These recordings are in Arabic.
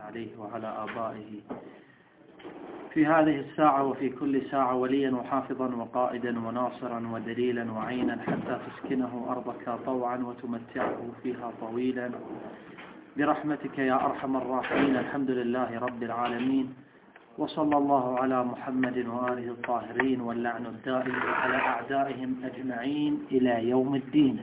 عليه وعلى آبائه في هذه الساعة وفي كل ساعة وليا وحافظا وقائدا وناصرا ودليلا وعينا حتى تسكنه أرضك طوعا وتمتعه فيها طويلا برحمتك يا أرحم الراحمين. الحمد لله رب العالمين، وصلى الله على محمد وآله الطاهرين، واللعن الدائم على أعدائهم أجمعين إلى يوم الدين.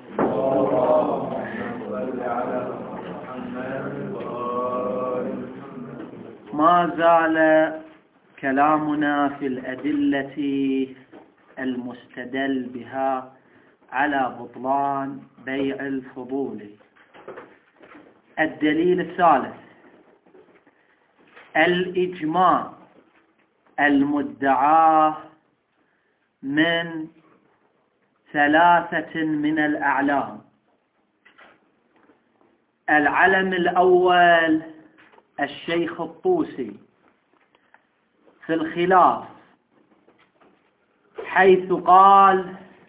ما زال كلامنا في الأدلة المستدل بها على بطلان بيع الفضول. الدليل الثالث الإجماع المدعاه من ثلاثة من الأعلام. العلم الأول الشيخ الطوسي في الخلاف، حيث قال: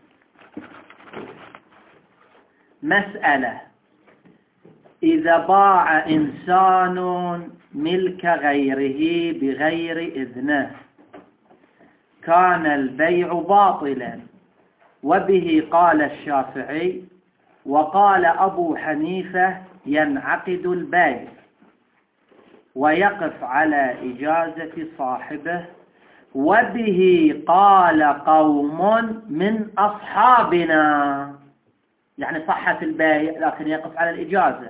مسألة إذا باع إنسان ملك غيره بغير إذنه كان البيع باطلا، وبه قال الشافعي، وقال أبو حنيفة ينعقد البيع ويقف على إجازة صاحبه، وبه قال قوم من أصحابنا، يعني صحة البيع لكن يقف على الإجازة.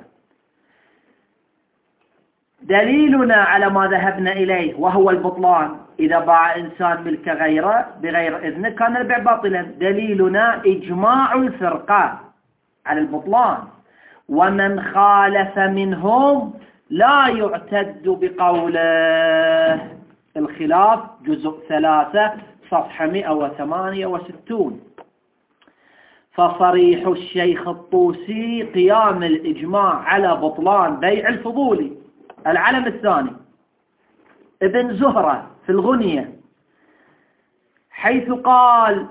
دليلنا على ما ذهبنا إليه وهو البطلان، إذا باع إنسان ملك غيره بغير إذنه كان البيع باطلا. دليلنا إجماع الفرقة على البطلان، ومن خالف منهم لا يعتد بقوله. الخلاف جزء 3 صفحة 168. فصريح الشيخ الطوسي قيام الإجماع على بطلان بيع الفضول. العلم الثاني ابن زهرة في الغنية، حيث قال: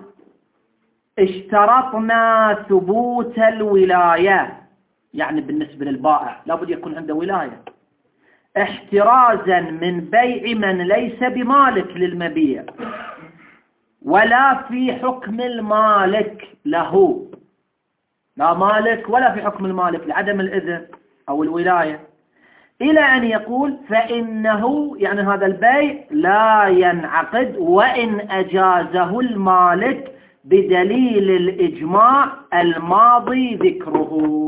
اشترطنا ثبوت الولاية، يعني بالنسبة للبائع لابد يكون عنده ولاية، احترازا من بيع من ليس بمالك للمبيع ولا في حكم المالك له، لا مالك ولا في حكم المالك لعدم الإذن أو الولاية، إلى أن يقول: فإنه يعني هذا البيع لا ينعقد وإن أجازه المالك بدليل الإجماع الماضي ذكره.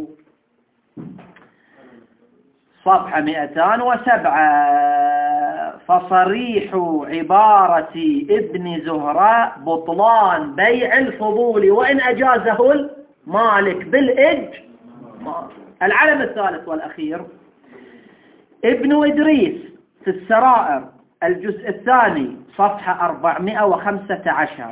صفحة 207. فصريح عبارة ابن زهراء بطلان بيع الفضول وإن أجازه المالك بالإجماع. العلم الثالث والأخير ابن إدريس في السرائر الجزء الثاني صفحة 415،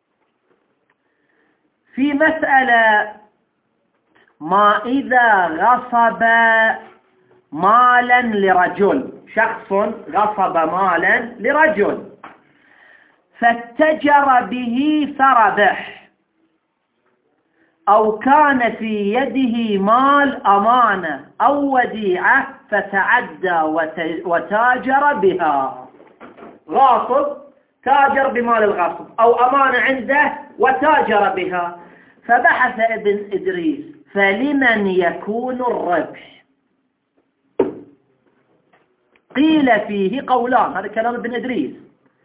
في مسألة ما إذا غصب مالا لرجل، شخص غصب مالا لرجل فاتجر به فربح، أو كان في يده مال أمانة أو وديعة فتعدى وتاجر بها. غاصب تاجر بمال الغصب أو أمانة عنده وتاجر بها. فبحث ابن إدريس: فلمن يكون الربح؟ قيل فيه قولان، هذا كلام ابن إدريس.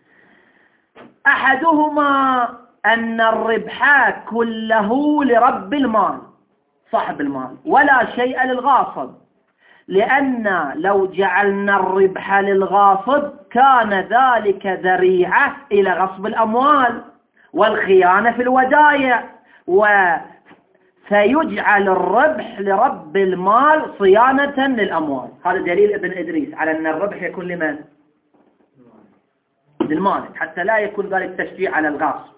أحدهما أن الربح كله لرب المال صاحب المال ولا شيء للغاصب، لأن لو جعلنا الربح للغاصب كان ذلك ذريعة إلى غصب الأموال والخيانة في الودائع، فيجعل الربح لرب المال صيانة للأموال. هذا دليل ابن إدريس على أن الربح يكون لمن؟ للمالك، حتى لا يكون ذلك تشجيع على الغاصب.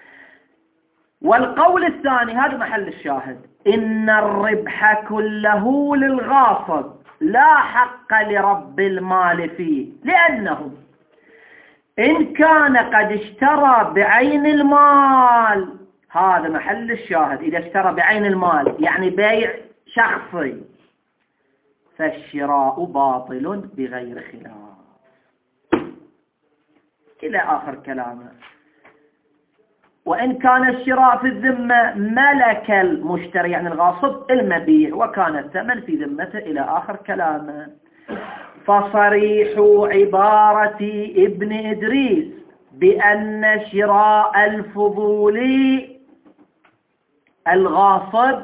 والقول الثاني هذا محل الشاهد: إن الربح كله للغاصب لا حق لرب المال فيه، لأنه إن كان قد اشترى بعين المال، هذا محل الشاهد، إذا اشترى بعين المال يعني بيع شخصي، فالشراء باطل بغير خلاف. إلى آخر كلامه. وإن كان الشراء في الذمة ملك المشتري يعني الغاصب المبيع وكان الثمن في ذمته إلى آخر كلامه. فصريح عبارة ابن إدريس بأن شراء الفضولي الغاصب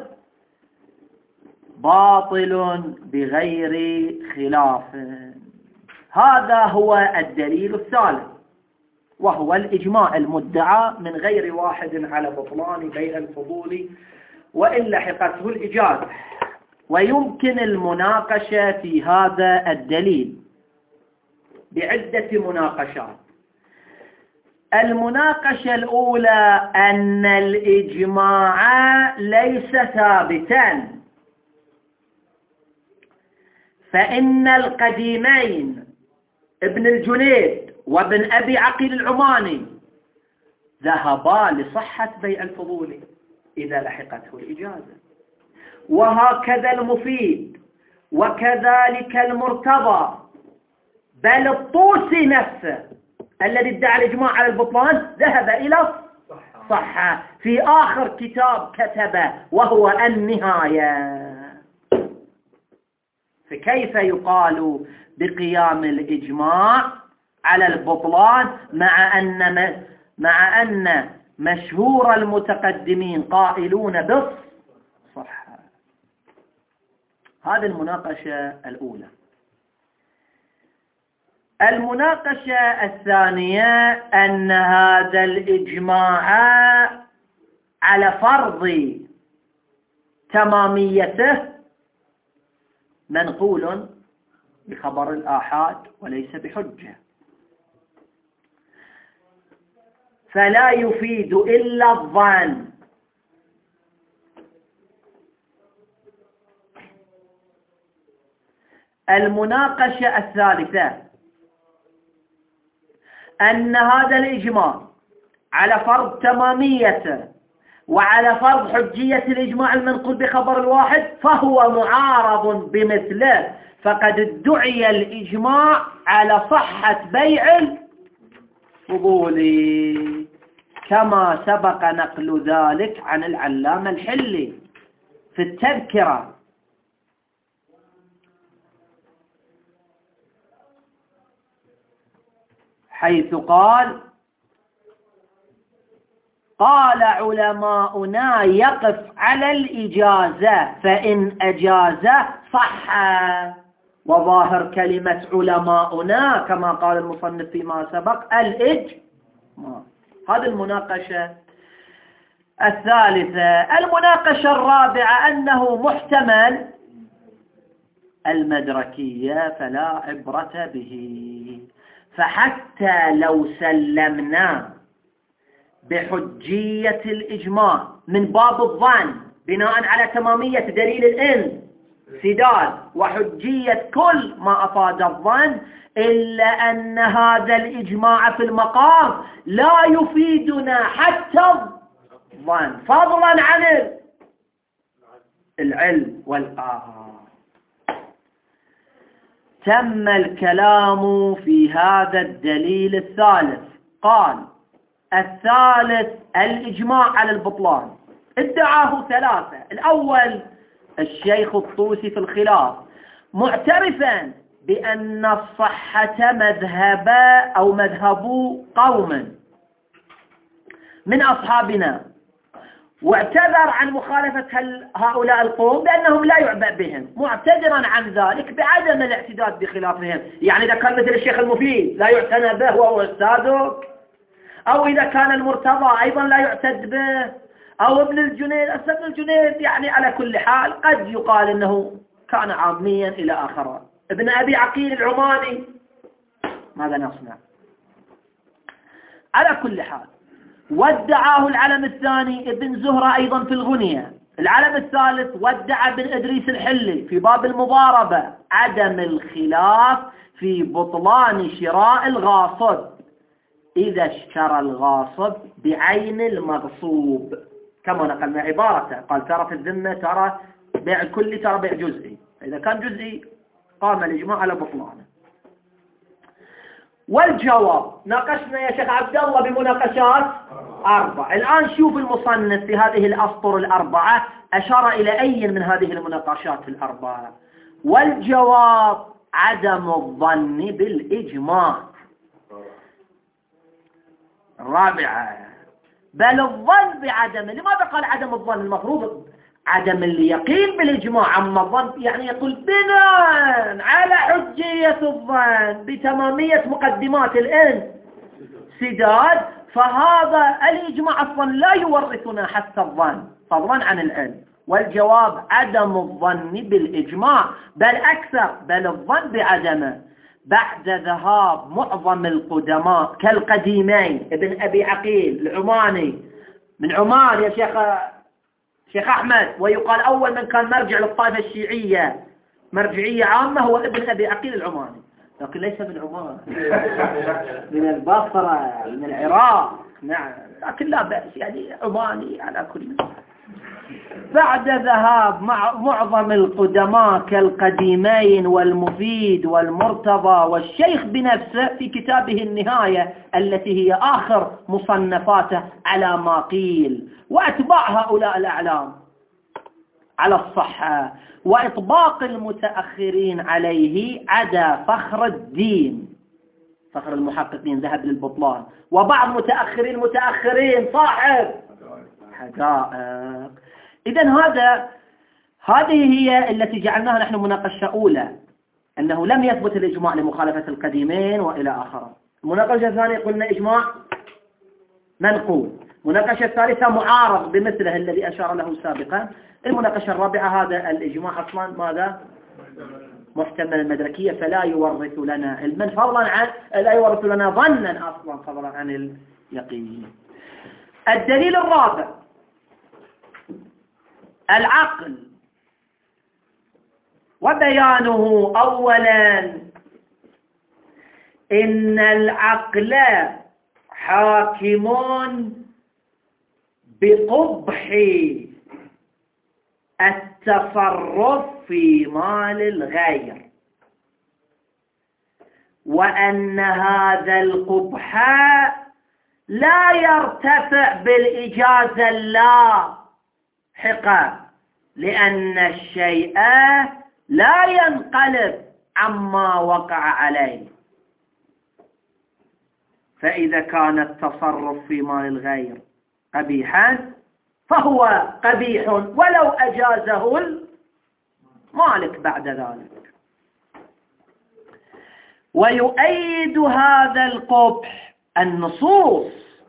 باطل بغير خلاف. هذا هو الدليل الثالث، وهو الإجماع المدعى من غير واحد على بطلان بيع الفضولي وإن لحقته الإجازة. ويمكن المناقشة في هذا الدليل بعدة مناقشات. المناقشة الأولى أن الإجماع ليس ثابتا، فإن القديمين ابن الجنيد وابن أبي عقيل العماني ذهبا لصحة بيع الفضولي إذا لحقته الإجازة، وهكذا المفيد وكذلك المرتضى، بل الطوسي نفسه الذي ادعى الإجماع على البطلان ذهب إلى صحة في آخر كتاب كتبه وهو النهاية. فكيف يقال بقيام الإجماع على البطلان مع أن مشهور المتقدمين قائلون بالصحة؟ هذه المناقشة الأولى. المناقشة الثانية أن هذا الإجماع على فرض تماميته منقول بخبر الآحاد وليس بحجة، فلا يفيد إلا الظن. المناقشة الثالثة أن هذا الإجماع على فرض تماميته وعلى فرض حجية الإجماع المنقول بخبر الواحد فهو معارض بمثله، فقد ادعي الإجماع على صحة بيع الفضولي كما سبق نقل ذلك عن العلامة الحلي في التذكرة، حيث قال علماؤنا يقف على الإجازة فإن أجاز صح. وظاهر كلمة علماؤنا كما قال المصنف فيما سبق الإجماع. هذه المناقشة الثالثة. المناقشة الرابعة أنه محتمل المدركية فلا عبرة به، فحتى لو سلمنا بحجية الإجماع من باب الظن بناء على تمامية دليل الانسداد وحجية كل ما أفاد الظن، إلا أن هذا الإجماع في المقام لا يفيدنا حتى الظن فضلا عن العلم والقرار. تم الكلام في هذا الدليل الثالث. قال الثالث الإجماع على البطلان ادعاه ثلاثة. الأول الشيخ الطوسي في الخلاف معترفا بأن الصحة مذهب قوم من أصحابنا، واعتذر عن مخالفة هؤلاء القوم بأنهم لا يعبأ بهم، معتذرا عن ذلك بعدم الاعتداد بخلافهم. يعني إذا كان مثل الشيخ المفيد لا يعتنى به وهو أستاذك، أو إذا كان المرتضى أيضا لا يعتد به، أو ابن الجنيد. ابن الجنيد يعني على كل حال قد يقال أنه كان عاميا إلى آخره. ابن أبي عقيل العماني ماذا نصنع؟ على كل حال وادعاه العلم الثاني ابن زهرة أيضا في الغنية. العلم الثالث وادعى ابن إدريس الحلي في باب المضاربة عدم الخلاف في بطلان شراء الغاصب إذا اشترى الغاصب بعين المغصوب، كما نقلنا عبارته. قال ترى في الذمة ترى بيع كلي ترى بيع جزئي. إذا كان جزئي قام الإجماع على بطلانه. والجواب ناقشنا يا شيخ عبد الله بمناقشات 4. الآن شوف المصنف في هذه الأسطر 4 أشار إلى أي من هذه المناقشات 4. والجواب عدم الظن بالإجماع. 4 بل الظن بعدمه. لماذا قال عدم الظن؟ المفروض عدم اليقين بالإجماع. أما الظن يعني يقول بناء على حجية الظن بتمامية مقدمات الانسداد، فهذا الإجماع أصلا لا يورثنا حتى الظن فضلا عن العلم. والجواب عدم الظن بالإجماع، بل أكثر، بل الظن بعدمه بعد ذهاب معظم القدماء كالقديمين ابن أبي عقيل العماني من عمان يا شيخ أحمد، ويقال أول من كان مرجع للطائفة الشيعية مرجعية عامة هو ابن أبي عقيل العماني، لكن ليس من عمان من البصرة من العراق. نعم لكن لا بأس يعني عماني على كل. بعد ذهاب معظم القدماء كالقديمين والمفيد والمرتضى والشيخ بنفسه في كتابه النهاية التي هي آخر مصنفاته على ما قيل، وأتباع هؤلاء الأعلام على الصحة، وإطباق المتأخرين عليه عدا فخر الدين فخر المحققين ذهب للبطلان، وبعض متأخرين صاحب حقائق. إذن هذه هي التي جعلناها نحن مناقشة أولى، أنه لم يثبت الإجماع لمخالفة القديمين وإلى آخره. المناقشة الثانية قلنا إجماع منقول. المناقشة الثالثة معارض بمثله الذي أشار له سابقا. المناقشة الرابعة هذا الإجماع أصلا ماذا؟ محتمل المدركية، فلا يورث لنا علما فضلا عن لا يورث لنا ظنا أصلا فضلا عن اليقين. الدليل الرابع العقل، وبيانه أولا إن العقل حاكم بقبح التصرف في مال الغير، وأن هذا القبح لا يرتفع بالإجازة اللاحقة، لأن الشيء لا ينقلب عما وقع عليه. فإذا كان التصرف في مال الغير قبيحا فهو قبيح ولو أجازه المالك بعد ذلك. ويؤيد هذا القبح النصوص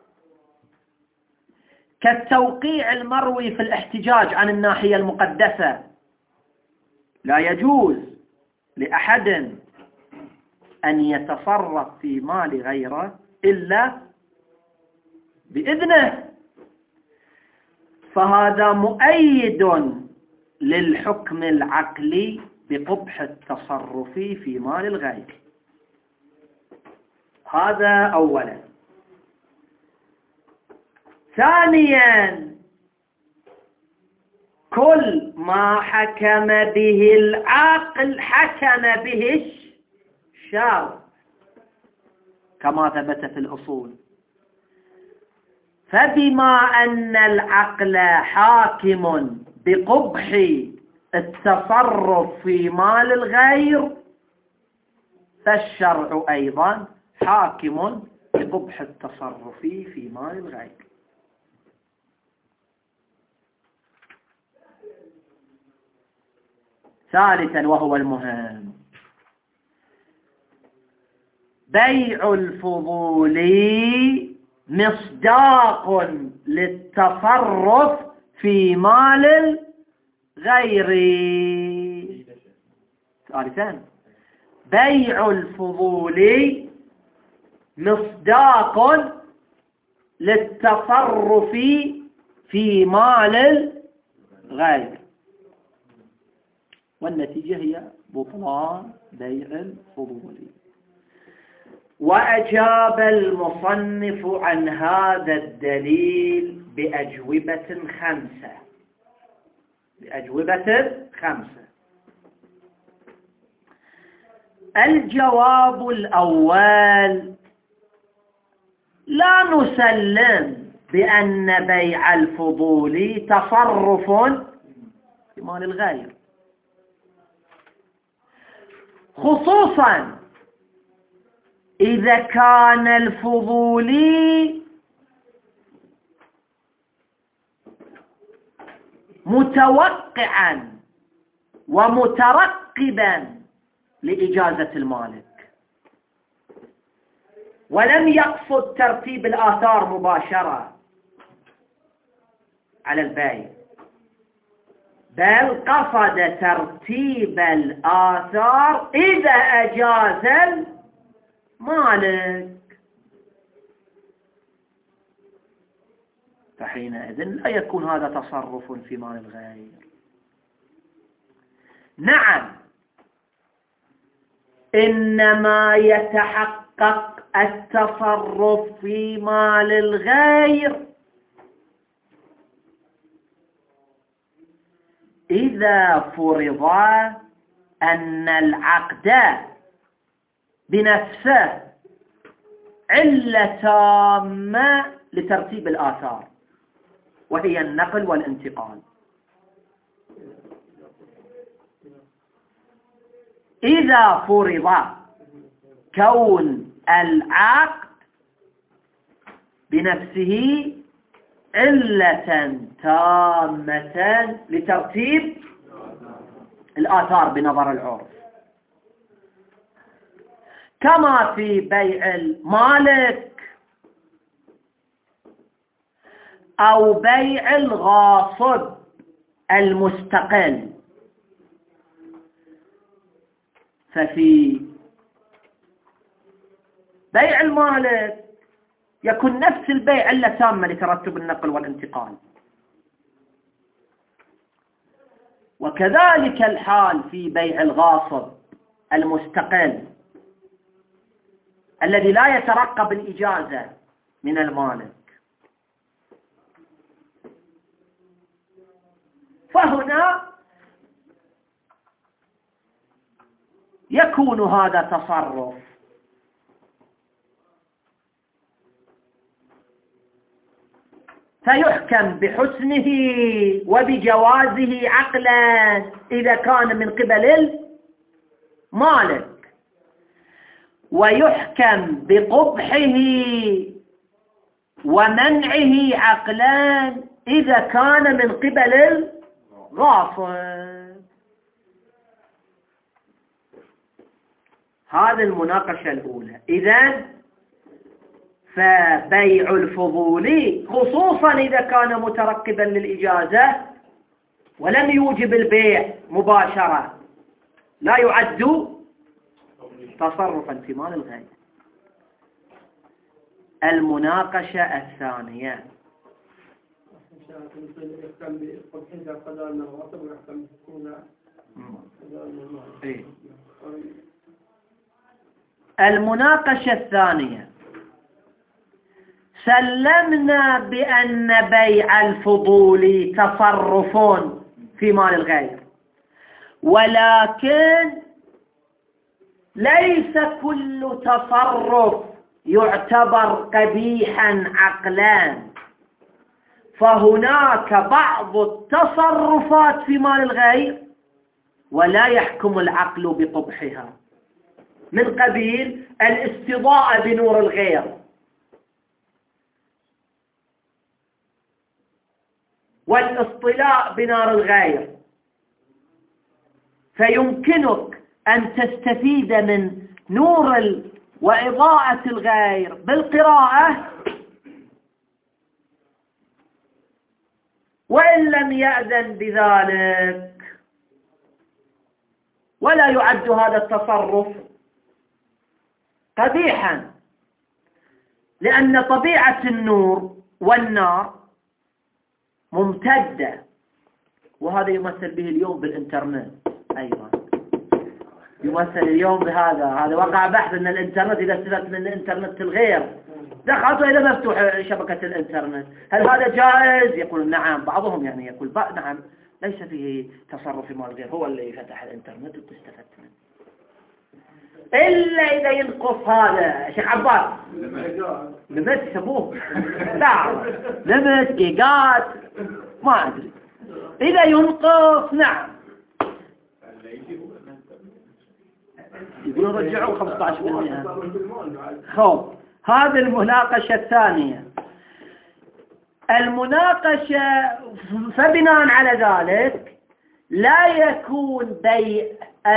كالتوقيع المروي في الاحتجاج عن الناحية المقدسة. لا يجوز لأحد أن يتصرف في مال غيره إلا بإذنه، فهذا مؤيد للحكم العقلي بقبح التصرف في مال الغير. هذا أولا. ثانيا كل ما حكم به العقل حكم به الشرع كما ثبت في الأصول. فبما أن العقل حاكم بقبح التصرف في مال الغير فالشرع أيضا حاكم بقبح التصرف في مال الغير. ثالثا وهو المهم، بيع الفضول مصداق للتصرف في مال الغير. ثالثا بيع الفضول مصداق للتصرف في مال الغير، والنتيجة هي بطلان بيع الفضول. وأجاب المصنف عن هذا الدليل بأجوبة 5. الجواب الأول: لا نسلم بأن بيع الفضول تصرف في مال الغير، خصوصا إذا كان الفضولي متوقعا ومترقبا لإجازة المالك، ولم يقصد ترتيب الآثار مباشرة على البيع، بل قصد ترتيب الآثار إذا أجاز المالك، فحينئذ لا يكون هذا تصرف في مال الغير. نعم، إنما يتحقق التصرف في مال الغير إذا فرض أن العقد بنفسه علة تامة لترتيب الآثار، وهي النقل والانتقال. إذا فرض كون العقد بنفسه علة تامة لترتيب الآثار بنظر العرف، كما في بيع المالك أو بيع الغاصب المستقل. ففي بيع المالك يكون نفس البيع علة تامة لترتب النقل والانتقال، وكذلك الحال في بيع الغاصب المستقل الذي لا يترقب الإجازة من المالك. فهنا يكون هذا تصرف، فيحكم بحسنه وبجوازه عقلا إذا كان من قبل المالك، ويحكم بقبحه ومنعه عقلا إذا كان من قبل الغاصب. هذه المناقشة الأولى. إذن فبيع الفضول خصوصا إذا كان مترقبا للإجازة ولم يوجب البيع مباشرة لا يعد تصرفا في مال الغير. المناقشة الثانية: المناقشة الثانية: سلمنا بأن بيع الفضول تصرف في مال الغير، ولكن ليس كل تصرف يعتبر قبيحا عقلا، فهناك بعض التصرفات في مال الغير ولا يحكم العقل بقبحها، من قبيل الاستضاءة بنور الغير والاصطلاء بنار الغير، فيمكنك أن تستفيد من نور وإضاءة الغير بالقراءة وإن لم يأذن بذلك، ولا يعد هذا التصرف قبيحا، لأن طبيعة النور والنار ممتدة، وهذا يمثل به اليوم بالإنترنت أيضا، يمثل اليوم هذا وقع بحث أن الإنترنت إذا استفدت من الإنترنت الغير دخلت إلى مفتوح شبكة الإنترنت، هل هذا جائز؟ يقول نعم. بعضهم يعني يقول نعم، ليس فيه تصرف مال الغير، هو اللي فتح الإنترنت وتستفدت منه. إلا إذا ينقص هذا شيخ عباس لمس يسموه لا لمس إيقات ما أدري إذا ينقص نعم يقولون رجعوا 15%. خوف هذه المناقشة الثانية. المناقشة فبناء على ذلك لا يكون بيع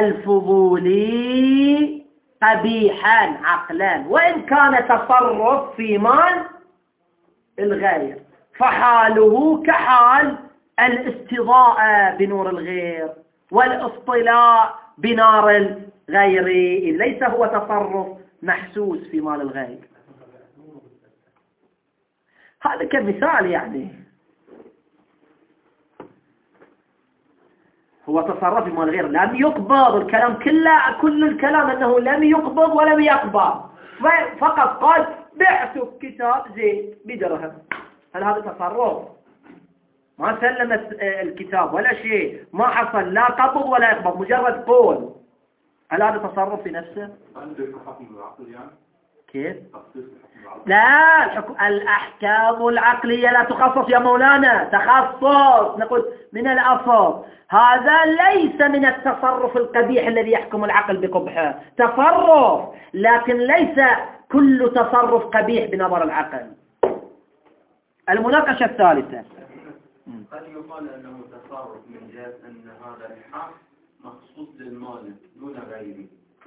الفضولي قبيحا عقلا وإن كان تصرف في مال الغير، فحاله كحال الاستضاءة بنور الغير والاصطلاء بنار الغير، ليس هو تصرف محسوس في مال الغير. هذا كمثال يعني هو تصرف في مال الغير لم يقبض. الكلام كل الكلام أنه لم يقبض ولم يقبض، فقط قال بعت كتاب زيد بدرهم. هل هذا تصرف؟ ما سلمت الكتاب ولا شيء، ما حصل لا قبض ولا يقبض، مجرد قول. هل هذا تصرف في نفسه؟ كيف؟ لا الأحكام العقلية لا تخصص يا مولانا، تخصص نقول من الأصل. هذا ليس من التصرف القبيح الذي يحكم العقل بقبحه، تصرف لكن ليس كل تصرف قبيح بنظر العقل. المناقشة الثالثة قد يقال أنه تصرف من جهة أن هذا الحق مخصوص للمالك دون غيره،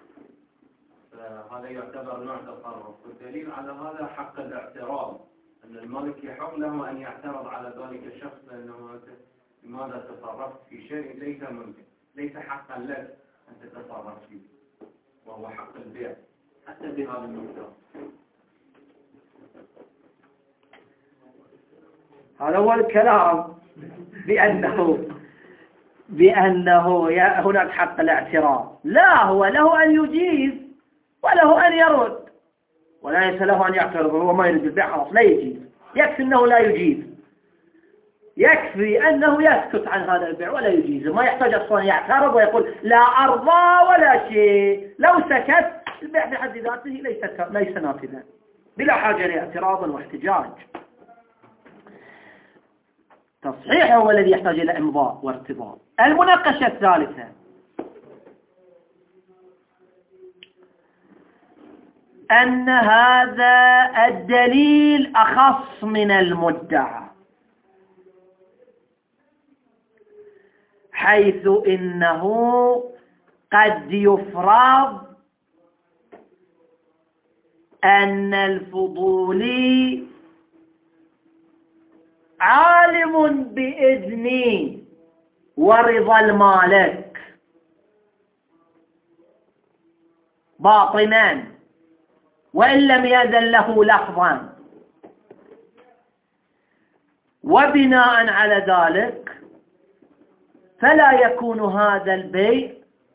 فهذا يعتبر نوع تصرف. والدليل على هذا حق الاعتراض، أن المالك يحق له أن يعترض على ذلك الشخص لأنه لماذا تصرفت في شيء ليس ممكن، ليس حقا لك أن تتصرف فيه، وهو حق البيع حتى بهذا النقطة. هذا هو الكلام بأنه هناك حق الاعتراض. لا، هو له أن يجيز وله أن يرد، وليس له أن يعترض. هو ما يريد البيع خلاص لا يجيز، يكفي أنه لا يجيز، يكفي أنه يسكت عن هذا البيع ولا يجيز، ما يحتاج أصلا يعترض ويقول لا أرضى ولا شيء. لو سكت البيع بحد ذاته ليس نافذا بلا حاجة لاعتراض واحتجاج. تصحيح هو الذي يحتاج إلى إمضاء وارتضاء. المناقشة الثالثة أن هذا الدليل أخص من المدعى، حيث إنه قد يفرض أن الفضولي عالم بإذن ورضا المالك باطنا وإن لم يأذن له لفظا، وبناء على ذلك فلا يكون هذا البيع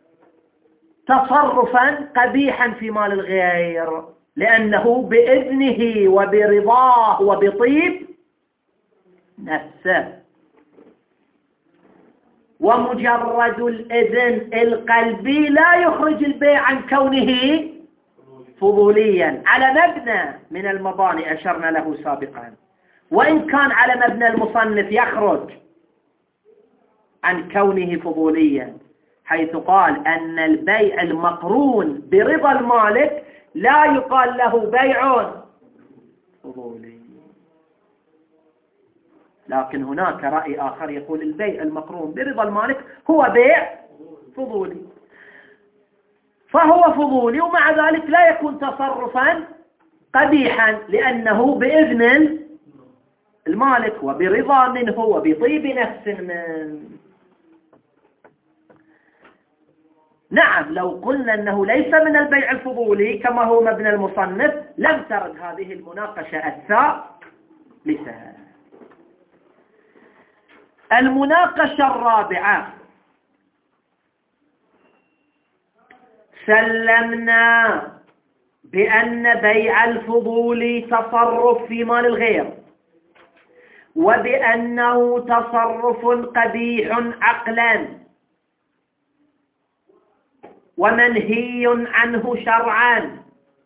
تصرفا قبيحا في مال الغير، لأنه بإذنه وبرضاه وبطيب نفسه. ومجرد الإذن القلبي لا يخرج البيع عن كونه فضوليا على مبنى من المباني أشرنا له سابقا، وإن كان على مبنى المصنف يخرج عن كونه فضوليا، حيث قال أن البيع المقرون برضا المالك لا يقال له بيع فضولي. لكن هناك رأي آخر يقول البيع المقرون برضا المالك هو بيع فضولي، فهو فضولي ومع ذلك لا يكون تصرفا قبيحا، لأنه بإذن المالك وبرضا منه وبطيب نفس منه. نعم، لو قلنا أنه ليس من البيع الفضولي كما هو مبنى المصنف لم ترد هذه المناقشة الثالثة. المناقشة الرابعة، سلمنا بأن بيع الفضول تصرف في مال الغير، وبأنه تصرف قبيح عقلا، ومنهي عنه شرعا،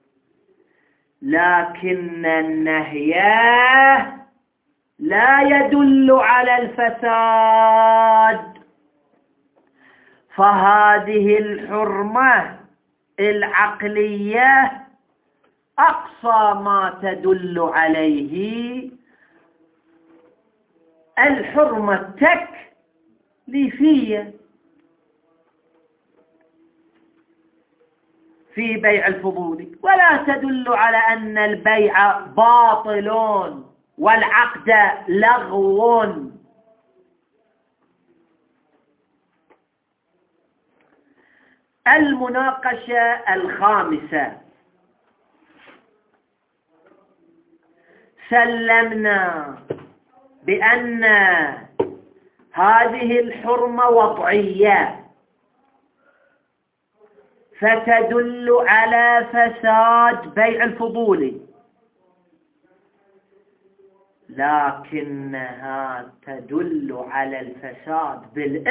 لكن النهي لا يدل على الفساد، فهذه الحرمة العقلية أقصى ما تدل عليه الحرمة التكليفية في بيع الفضول، ولا تدل على أن البيع باطل والعقد لغو. المناقشة الخامسة: سلمنا بأن هذه الحرمة وضعية فتدل على فساد بيع الفضول، لكنها تدل على الفساد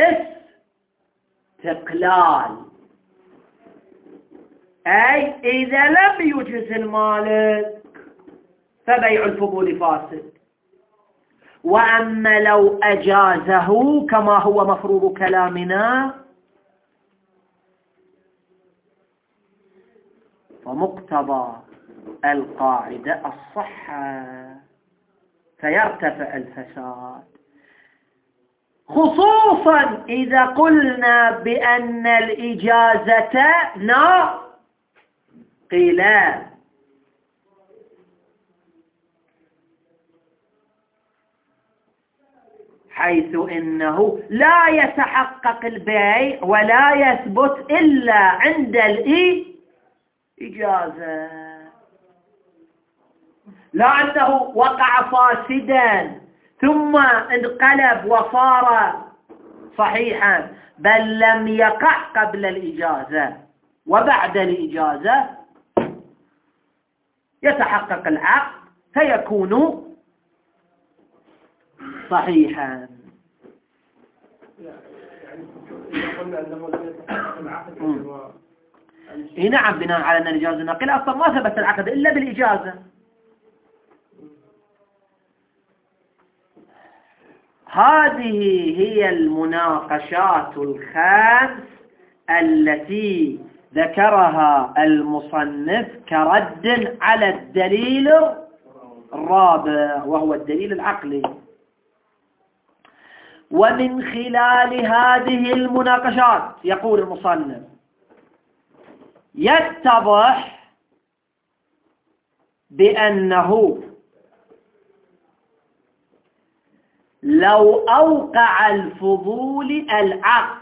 بالاستقلال، أي إذا لم يجز المالك فبيع الفضول فاسد، وأما لو أجازه كما هو مفروض كلامنا فمقتضى القاعدة الصحة فيرتفع الفساد، خصوصا إذا قلنا بأن الإجازة ناقلة، حيث إنه لا يتحقق البيع ولا يثبت إلا عند الإجازة، لا أنه وقع فاسدا ثم انقلب وصار صحيحا، بل لم يقع قبل الإجازة وبعد الإجازة يتحقق العقد فيكون صحيحا. يعني قلنا أنه لم يتحقق العقد نعم، بناء على أن الإجازة ناقلة، أصلا ما ثبت العقد إلا بالإجازة. هذه هي المناقشات الخمس التي ذكرها المصنف كرد على الدليل الرابع وهو الدليل العقلي. ومن خلال هذه المناقشات يقول المصنف يتضح بأنه لو أوقع الفضول العقد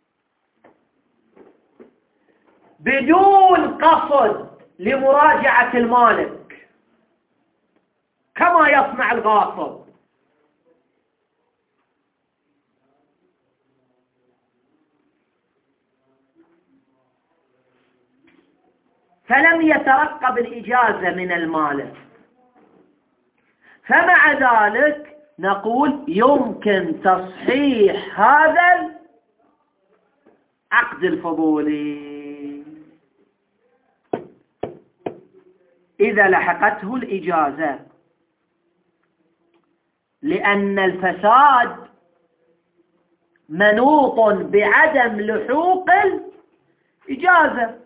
بدون قصد لمراجعة المالك كما يصنع الغاصب، فلم يترقب الإجازة من المالك، فمع ذلك نقول يمكن تصحيح هذا العقد الفضولي إذا لحقته الإجازة، لأن الفساد منوط بعدم لحوق الإجازة،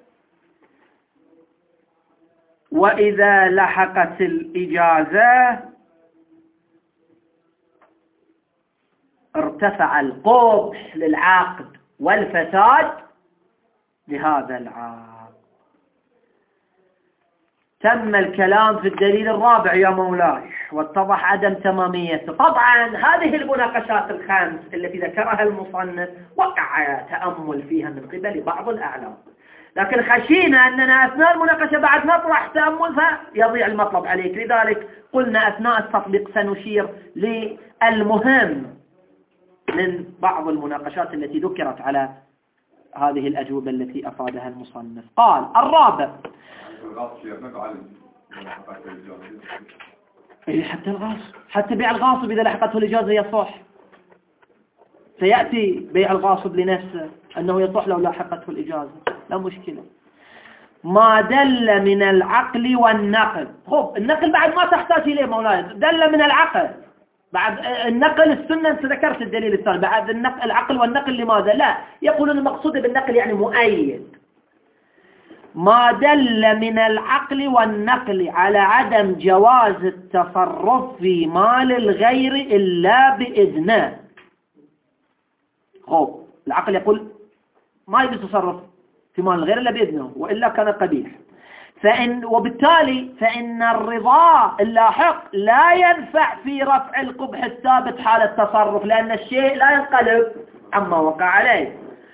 وإذا لحقت الإجازة ارتفع القبح للعقد والفساد لهذا العقد. تم الكلام في الدليل الرابع يا مولاي واتضح عدم تماميته. طبعا هذه المناقشات الخمس التي ذكرها المصنف وقع تأمل فيها من قبل بعض الأعلام، لكن خشينا أننا أثناء المناقشة بعد نطرح تأمل فيضيع المطلب عليك، لذلك قلنا أثناء التطبيق سنشير للمهم من بعض المناقشات التي ذكرت على هذه الأجوبة التي أفادها المصنف. قال الرابع حتى الغاصب، حتى بيع الغاصب إذا لحقته الإجازة يصح، سيأتي بيع الغاصب لنفسه أنه يصح لو لاحقته الإجازة. لا مشكلة. ما دل من العقل والنقل. خب النقل بعد ما تحتاج إليه مولاي، دل من العقل بعد النقل السنة. أنت ذكرت الدليل الثاني بعد العقل والنقل. لماذا؟ لا، يقولون المقصود بالنقل يعني مؤيد. ما دل من العقل والنقل على عدم جواز التصرف في مال الغير إلا بإذنه. خب العقل يقول ما يجوز التصرف في مال الغير إلا بإذنه وإلا كان قبيح. وبالتالي فإن الرضا اللاحق لا ينفع في رفع القبح الثابت حال التصرف، لأن الشيء لا ينقلب عما وقع عليه.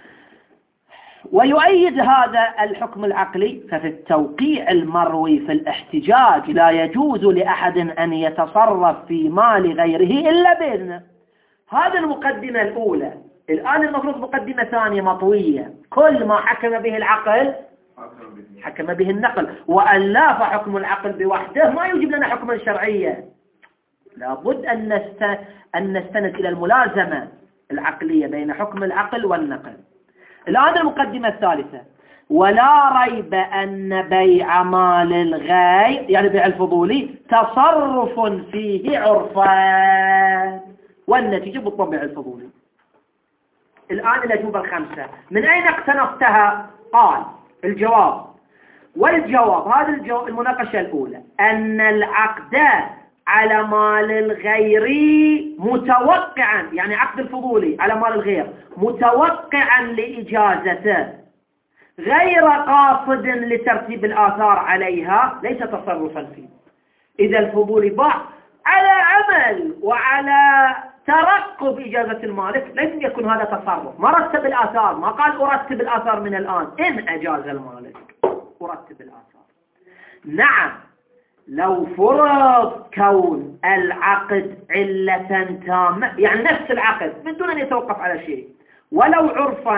ويؤيد هذا الحكم العقلي ففي التوقيع المروي في الاحتجاج لا يجوز لأحد أن يتصرف في مال غيره إلا بإذنه. هذه المقدمة الأولى. الآن المفروض مقدمة ثانية مطوية. كل ما حكم به العقل حكم به النقل، وألا فحكم العقل بوحده ما يجيب لنا حكما شرعيا. لابد أن نستند إلى الملازمة العقلية بين حكم العقل والنقل. الآن المقدمة الثالثة. ولا ريب أن بيع مال الغير يعني بيع الفضولي تصرف فيه عرفان، والنتيجة بالطبع الفضولي. الآن الأجوبة الخمسة من أين اقتنصتها؟ قال الجواب. والجواب هذا المناقشة الأولى أن العقد على مال الغير متوقعا، يعني عقد الفضولي على مال الغير متوقعا لإجازته غير قاصد لترتيب الآثار عليها ليس تصرفا فيه. إذا الفضولي باع على عمل وعلى ترقب إجازة المالك لم يكن هذا تصرف، ما رتب الآثار، ما قال أرتب الآثار من الآن، إن أجاز المالك أرتب الآثار. نعم لو فرض كون العقد علة تامة، يعني نفس العقد من دون أن يتوقف على شيء، ولو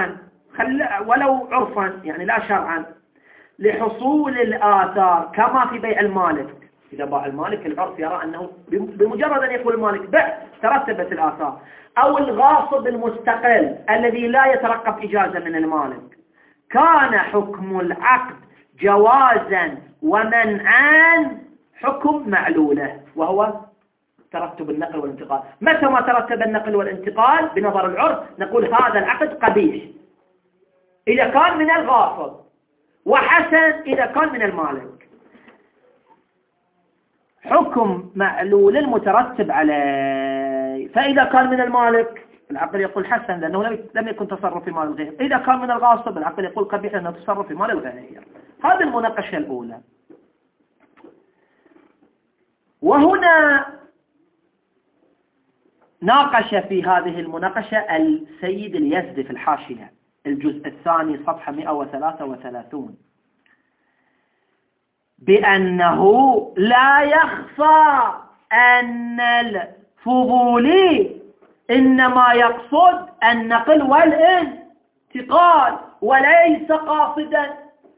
عرفا يعني لا شرعا، لحصول الآثار كما في بيع المالك. إذا باع المالك العرف يرى أنه بمجرد أن يقول المالك بع ترتبت الآثار. أو الغاصب المستقل الذي لا يترقب إجازة من المالك، كان حكم العقد جوازا ومنعا حكم معلوله، وهو ترتب النقل والانتقال. متى ما ترتب النقل والانتقال بنظر العرف نقول هذا العقد قبيح إذا كان من الغاصب، وحسن إذا كان من المالك. حكم معلول المترتب عليه. فإذا كان من المالك العقل يقول حسن لأنه لم يكن تصرف في مال الغير، إذا كان من الغاصب العقل يقول قبيح لأنه تصرف في مال الغير. هذه المناقشة الأولى. وهنا ناقش في هذه المناقشة السيد اليزدي في الحاشية الجزء الثاني صفحة 133 بأنه لا يخفى أن الفضولي إنما يقصد النقل والانتقال وليس قاصدا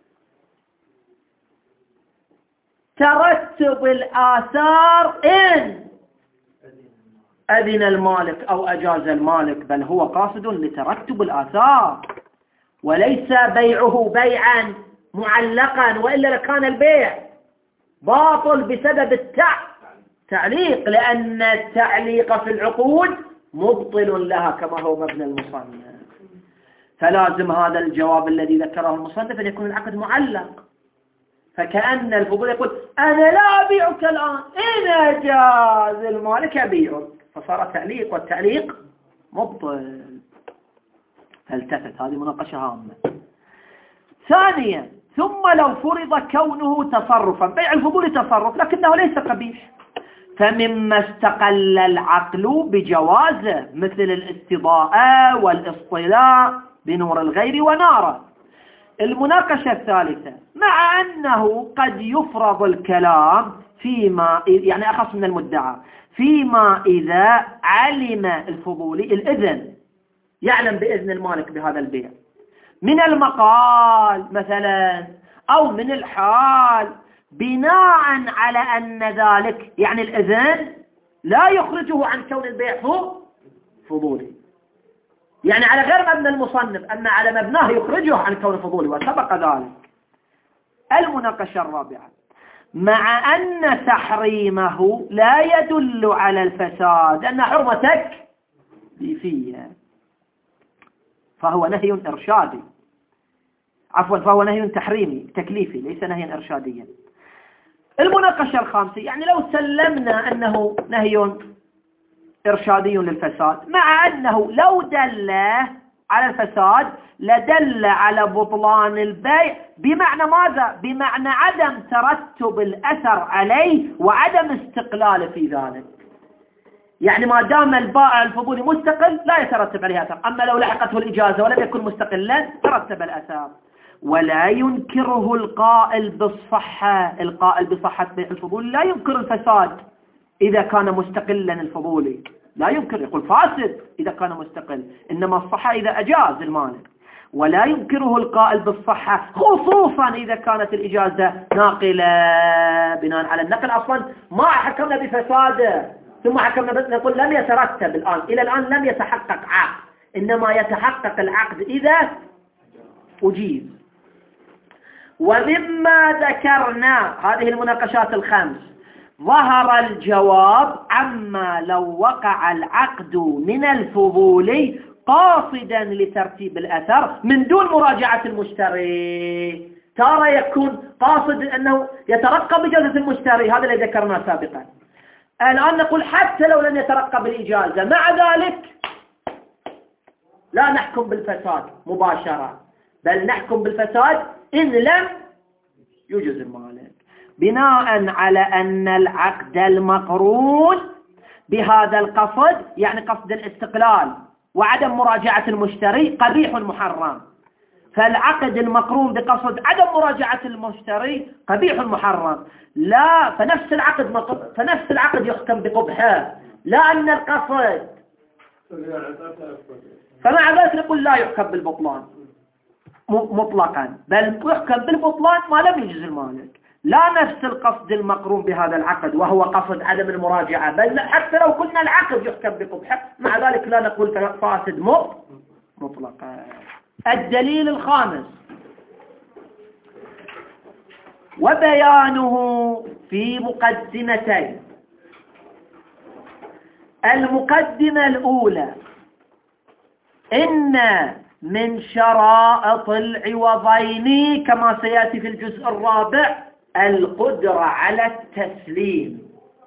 ترتب الآثار إن أذن المالك أو أجاز المالك، بل هو قاصد لترتب الآثار وليس بيعه بيعا معلقا، وإلا لكان البيع باطل بسبب التعليق، لأن التعليق في العقود مبطل لها كما هو مبنى المصنف. فلازم هذا الجواب الذي ذكره المصنف أن يكون العقد معلق. فكأن الفضول يقول أنا لا أبيعك الآن، إن أجاز المالك أبيعك، فصار تعليق، والتعليق مبطل. فالتفت. هذه مناقشة هامة. ثانيا، ثم لو فرض كونه تصرفا، بيع الفضول تصرف لكنه ليس قبيح، فمما استقل العقل بجوازه مثل الاستضاءة والاصطلاء بنور الغير وناره. المناقشة الثالثة، مع أنه قد يفرض الكلام فيما يعني أخص من المدعى فيما إذا علم الفضولي الإذن، يعلم بإذن المالك بهذا البيع من المقال مثلا أو من الحال، بناء على أن ذلك يعني الإذن لا يخرجه عن كون البيع فضولي. يعني على غير مبنى المصنف، أما على مبناه يخرجه عن كون فضولي، وسبق ذلك. المناقشة الرابعة: مع أن تحريمه لا يدل على الفساد، أن حرمتك تكليفية، فهو نهي إرشادي، عفوا فهو نهي تحريمي تكليفي ليس نهيا إرشاديا. المناقشة الخامسة: يعني لو سلمنا أنه نهي إرشادي للفساد، مع أنه لو دل على الفساد لدل على بطلان البيع، بمعنى ماذا؟ بمعنى عدم ترتب الأثر عليه وعدم استقلاله في ذلك. يعني ما دام البائع الفضولي مستقل لا يترتب عليه أثر، أما لو لحقته الإجازة ولم يكن مستقلا ترتب الأثر. ولا ينكره القائل بالصحة، القائل بصحة بيع الفضولي لا ينكر الفساد إذا كان مستقلا الفضولي، لا ينكر، يقول فاسد إذا كان مستقل، إنما الصحة إذا أجاز المالك. ولا ينكره القائل بالصحة خصوصا إذا كانت الإجازة ناقلة، بناء على النقل أصلا ما حكمنا بفساده، ثم حكمنا نقول لم يترتب الآن، إلى الآن لم يتحقق عقد، إنما يتحقق العقد إذا أجيز. ومما ذكرنا هذه المناقشات الخمس ظهر الجواب عما لو وقع العقد من الفضولي قاصدا لترتيب الأثر من دون مراجعة المشتري. ترى يكون قاصد أنه يترقب إجازة المشتري، هذا الذي ذكرناه سابقا. الآن نقول حتى لو لم يترقب الإجازة، مع ذلك لا نحكم بالفساد مباشرة، بل نحكم بالفساد إن لم يجز المالك، بناء على أن العقد المقرون بهذا القصد، يعني قصد الاستقلال وعدم مراجعة المشتري، قبيح محرم. فالعقد المقرون بقصد عدم مراجعة المشتري قبيح محرم، لا فنفس العقد يحكم بقبحه، لا أن القصد. فمع ذلك نقول لا يحكم بالبطلان مطلقا، بل يحكم بالبطلان ما لم يجز المالك، لا نفس القصد المقرون بهذا العقد وهو قصد عدم المراجعة، بل حتى لو قلنا العقد يحكم بقبحه مع ذلك لا نقول فاسد مطلقا. الدليل الخامس: وبيانه في مقدمتين. المقدمة الأولى: إن من شرائط العوضين كما سيأتي في الجزء الرابع القدرة على التسليم،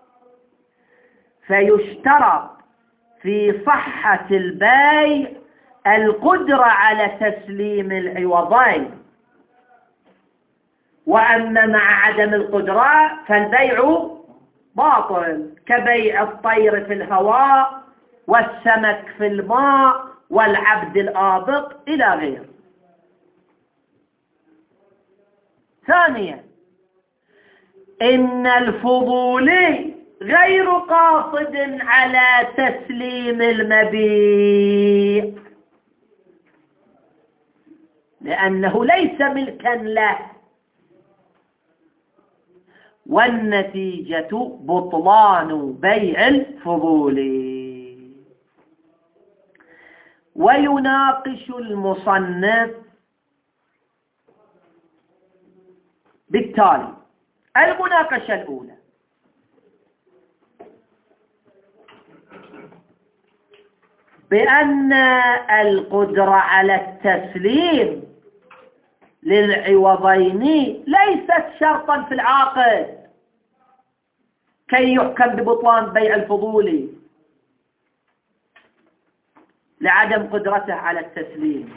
فيشترط في صحة البيع القدرة على تسليم العوضين، وأما مع عدم القدرة فالبيع باطل، كبيع الطير في الهواء والسمك في الماء والعبد الآبق إلى غيره. ثانيا: إن الفضولي غير قاصد على تسليم المبيع، لأنه ليس ملكا له، والنتيجة بطلان بيع الفضولي. ويناقش المصنف بالتالي: المناقشة الأولى: بأن القدرة على التسليم للعوضين ليست شرطا في العقد كي يحكم ببطلان بيع الفضولي لعدم قدرته على التسليم،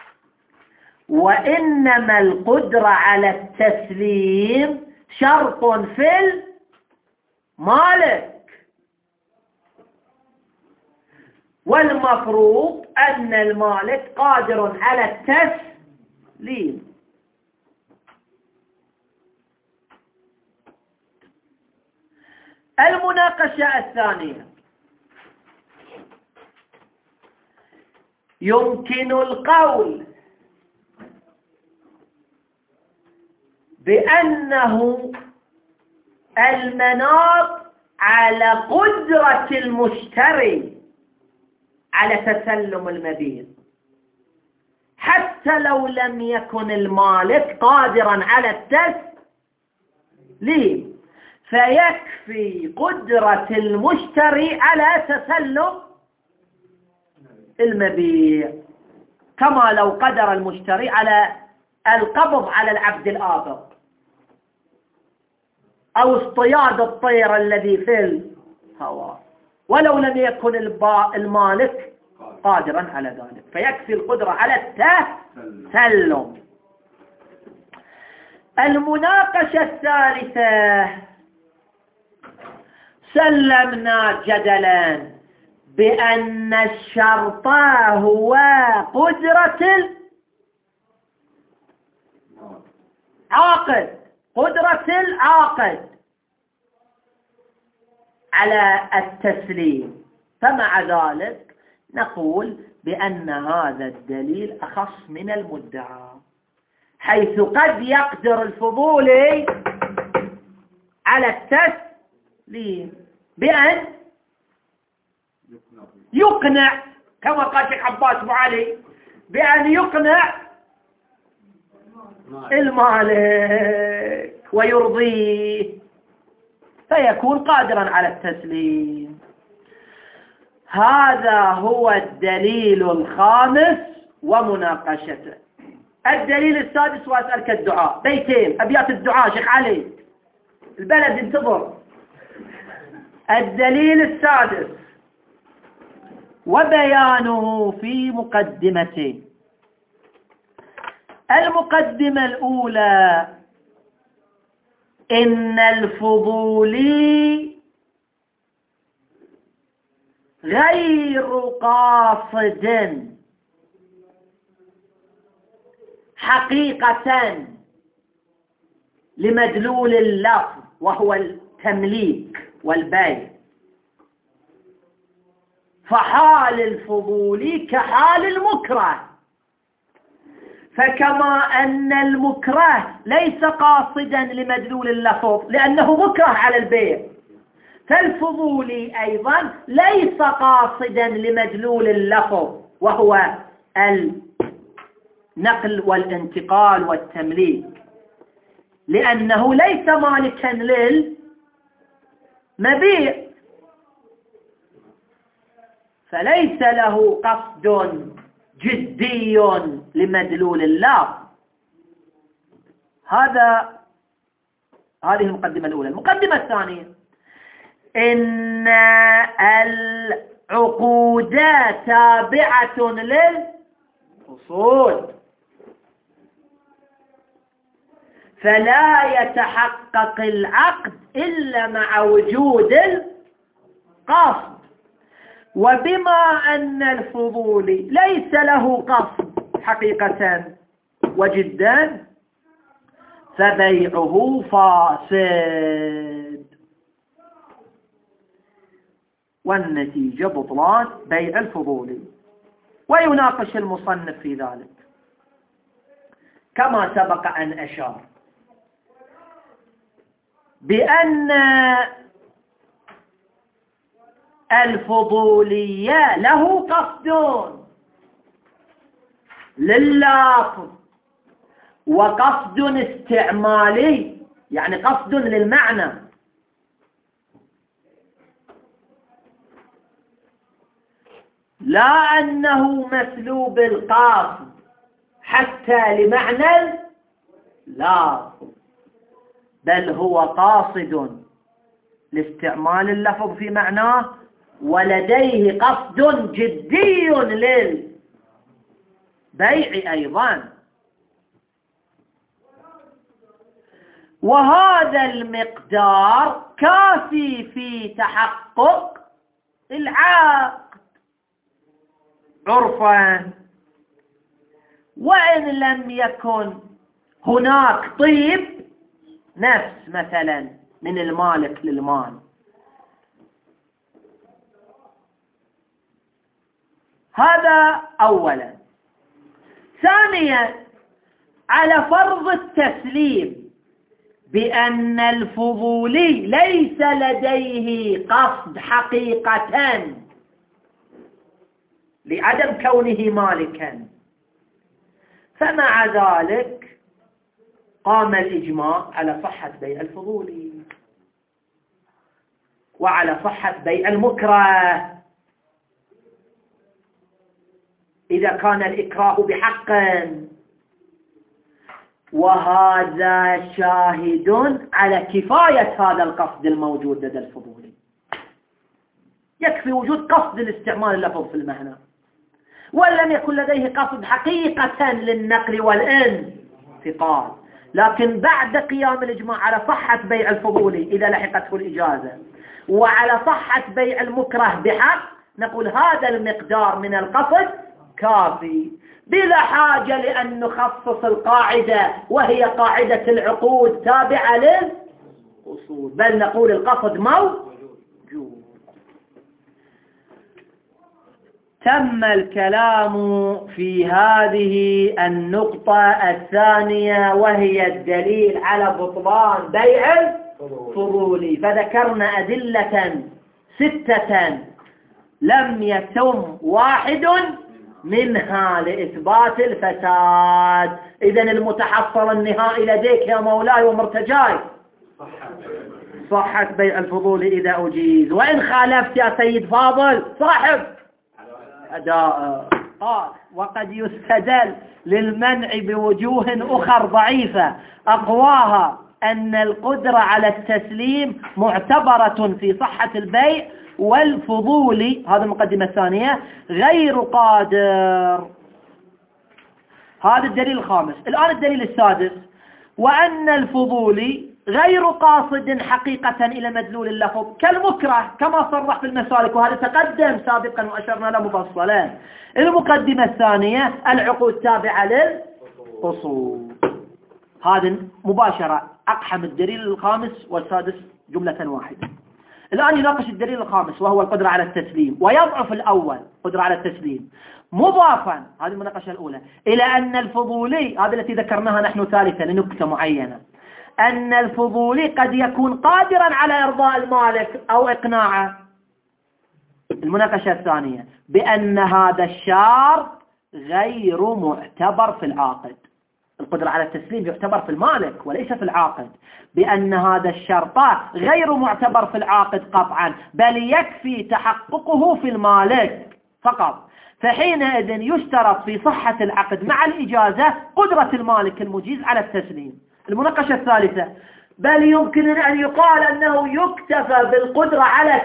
وإنما القدرة على التسليم شرط في المالك، والمفروض أن المالك قادر على التسليم. المناقشة الثانية: يمكن القول بأنه المناط على قدرة المشتري على تسلم المبيع، حتى لو لم يكن المالك قادرا على التسليم، فيكفي قدرة المشتري على تسلم المبيع، كما لو قدر المشتري على القبض على العبد الآبق أو اصطياد الطير الذي في الهواء، ولو لم يكن المالك قادرا على ذلك، فيكفي القدرة على التسلم. المناقشة الثالثة: سلمنا جدلا بأن الشرط هو قدرة العاقد على التسليم، فمع ذلك نقول بأن هذا الدليل أخص من المدعى، حيث قد يقدر الفضولي على التسليم بأن يقنع، كما قال شيخ عباس أبو علي، بأن يقنع المالك ويرضيه فيكون قادرا على التسليم. هذا هو الدليل الخامس ومناقشته. الدليل السادس، وأسألك الدعاء، بيتين أبيات الدعاء شيخ علي، البلد انتظر. الدليل السادس وبيانه في مقدمتين. المقدمة الأولى: إن الفضولي غير قاصد حقيقة لمدلول اللفظ وهو التمليك والبيع، فحال الفضولي كحال المكره، فكما أن المكره ليس قاصدا لمدلول اللفظ لأنه مكره على البيع، فالفضولي أيضا ليس قاصدا لمدلول اللفظ وهو النقل والانتقال والتمليك، لأنه ليس مالكا للمبيع، فليس له قصد جدي لمدلول اللفظ. هذه المقدمة الأولى. المقدمة الثانية: إن العقود تابعة للأصول، فلا يتحقق العقد إلا مع وجود القصد، وبما أن الفضولي ليس له قصد حقيقة وجدا فبيعه فاسد، والنتيجة بطلان بيع الفضولي. ويناقش المصنف في ذلك كما سبق أن أشار بأن الفضولية له قصد لللفظ وقصد استعمالي، يعني قصد للمعنى، لا أنه مسلوب القاصد حتى لمعنى لا، بل هو قاصد لاستعمال اللفظ في معناه، ولديه قصد جدي للبيع أيضا. وهذا المقدار كافي في تحقق العقد عرفا، وإن لم يكن هناك طيب نفس مثلا من المالك للمال. هذا أولا. ثانيا: على فرض التسليم بأن الفضولي ليس لديه قصد حقيقة لعدم كونه مالكا. فمع ذلك قام الإجماع على صحة بيع الفضولي وعلى صحة بيع المكره إذا كان الإكراه بحق، وهذا شاهد على كفاية هذا القصد الموجود لدى الفضولي. يكفي وجود قصد لاستعمال اللفظ في المعنى، ولم يكن لديه قصد حقيقة للنقل والانتقال. لكن بعد قيام الإجماع على صحة بيع الفضولي إذا لحقته الإجازة وعلى صحة بيع المكره بحق، نقول هذا المقدار من القصد كافي بلا حاجة لأن نخصص القاعدة وهي قاعدة العقود تابعة للأصول، بل نقول القصد موجود. تم الكلام في هذه النقطة الثانية وهي الدليل على بطلان بيع الفضولي، فذكرنا أدلة 6 لم يتم واحد منها لإثبات الفساد. إذن المتحصل النهائي لديك يا مولاي ومرتجاي صحة بيع الفضولي إذا أجيز، وإن خالفت يا سيد فاضل صاحب أداء. وقد يستدل للمنع بوجوه أخر ضعيفة أقواها أن القدرة على التسليم معتبرة في صحة البيع والفضولي، هذا المقدمة الثانية، غير قادر. هذا الدليل الخامس. الآن الدليل السادس، وأن الفضولي غير قاصد حقيقة إلى مدلول اللفظ كالمكره كما صرح في المسالك، وهذا تقدم سابقا وأشرنا له مفصلا. المقدمة الثانية العقود تابعة للأصول. هذا مباشرة أقحم الدليل الخامس والسادس جملة واحدة. الآن يناقش الدليل الخامس وهو القدرة على التسليم، ويضعف الأول قدرة على التسليم مضافا، هذه المناقشة الأولى، إلى أن الفضولي، هذا التي ذكرناها نحن ثالثا لنكتة معينة، أن الفضولي قد يكون قادرا على إرضاء المالك أو إقناعه. المناقشة الثانية بأن هذا الشرط غير معتبر في العاقد. القدرة على التسليم يعتبر في المالك وليس في العاقد، بأن هذا الشرط غير معتبر في العاقد قطعا، بل يكفي تحققه في المالك فقط. فحينئذ يشترط في صحة العقد مع الإجازة قدرة المالك المجيز على التسليم. المناقشة الثالثة، بل يمكن أن يقال أنه يكتفى بالقدرة على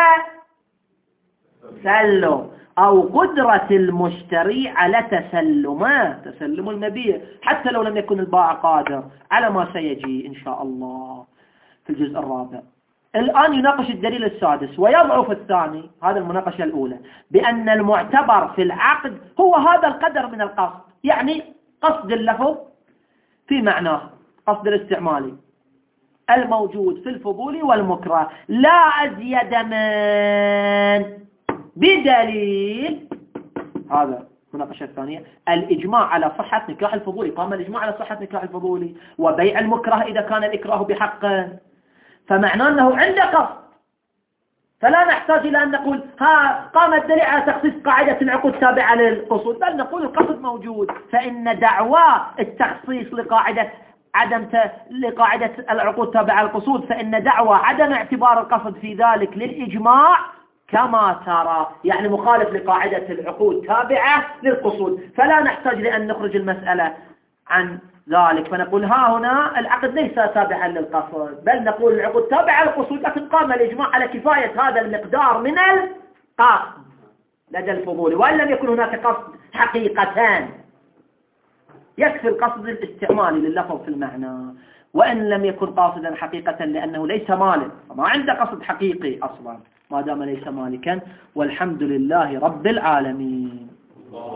التسلم أو قدرة المشتري على تسلم المبيع، حتى لو لم يكن البائع قادر، على ما سيجي إن شاء الله في الجزء الرابع. الآن يناقش الدليل السادس ويضعف الثاني، هذا المناقشة الأولى، بأن المعتبر في العقد هو هذا القدر من القصد، يعني قصد اللفظ في معناه، قصد الاستعمالي الموجود في الفضول والمكره، لا أزيد من بدليل. هذا المناقشة الثانية، الإجماع على صحة نكاح الفضولي. قام الإجماع على صحة نكاح الفضولي وبيع المكره إذا كان الإكراه بحق، فمعناه أنه عنده قصد، فلا نحتاج إلى أن نقول قام الدليل على تخصيص قاعدة العقود تابعة للقصود، بل نقول القصد موجود. فإن دعوى التخصيص لقاعدة لقاعدة العقود تابعة للقصود، فإن دعوى عدم اعتبار القصد في ذلك للإجماع كما ترى، يعني مخالف لقاعدة العقود تابعة للقصود، فلا نحتاج لأن نخرج المسألة عن ذلك، فنقول هنا العقد ليس تابعا للقصد، بل نقول العقود تابعة للقصود، لكن قام الإجماع على كفاية هذا المقدار من القصد لدى الفضول، وإن لم يكن هناك قصد حقيقتان، يكفي القصد الاستعمالي لللفظ في المعنى، وإن لم يكن قاصدا حقيقة لأنه ليس مالك، فما عنده قصد حقيقي أصلا ما دام ليس مالكا. والحمد لله رب العالمين.